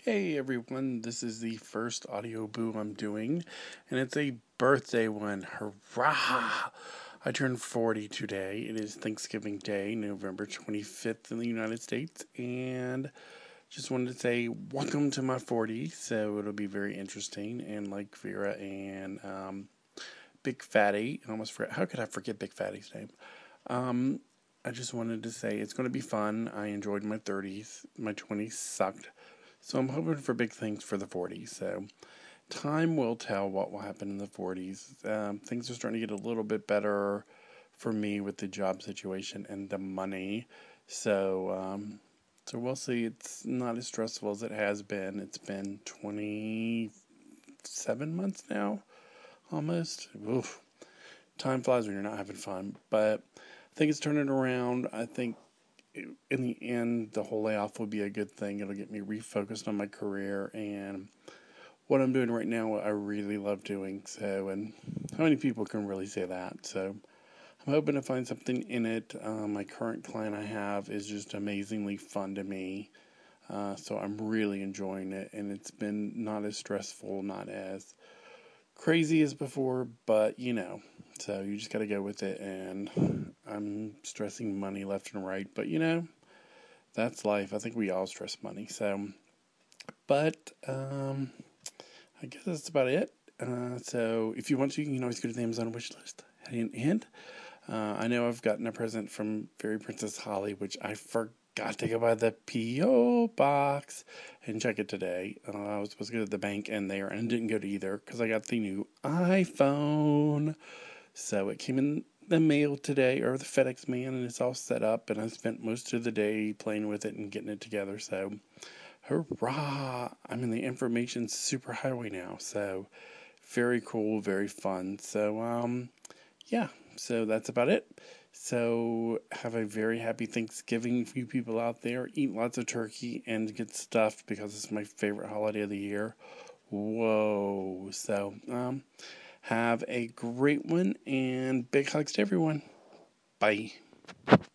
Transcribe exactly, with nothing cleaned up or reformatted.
Hey everyone, this is the first audio boo I'm doing, and it's a birthday one. Hurrah! I turned forty today. It is Thanksgiving Day, November twenty-fifth in the United States, and just wanted to say welcome to my forty. So it'll be very interesting. And like Vera and um, Big Fatty, I almost forgot. How could I forget Big Fatty's name? Um, I just wanted to say it's going to be fun. I enjoyed my thirties. My twenties sucked. So I'm hoping for big things for the forties. So time will tell what will happen in the forties. Um, things are starting to get a little bit better for me with the job situation and the money. So um, so we'll see. It's not as stressful as it has been. It's been twenty-seven months now, almost. Oof. Time flies when you're not having fun. But I think it's turning around. I think in the end, the whole layoff will be a good thing. It'll get me refocused on my career and what I'm doing right now. I really love doing so, and how many people can really say that? So I'm hoping to find something in it. Um, my current client I have is just amazingly fun to me, uh, so I'm really enjoying it, and it's been not as stressful, not as crazy as before, but you know, so you just got to go with it. And I'm stressing money left and right, but you know, that's life. I think we all stress money. So, but um, I guess that's about it. Uh, so, if you want to, you can always go to the Amazon wish list. And, and uh, I know I've gotten a present from Fairy Princess Holly, which I forgot to go by the P O box and check it today. Uh, I was supposed to go to the bank and there, and didn't go to either because I got the new iPhone. So it came in the mail today, or the FedEx man, and it's all set up. And I spent most of the day playing with it and getting it together. So, hurrah! I'm in the information superhighway now. So, very cool, very fun. So, um, yeah. So that's about it. So have a very happy Thanksgiving, for you people out there. Eat lots of turkey and get stuffed because it's my favorite holiday of the year. Whoa! So, um. Have a great one and big hugs to everyone. Bye.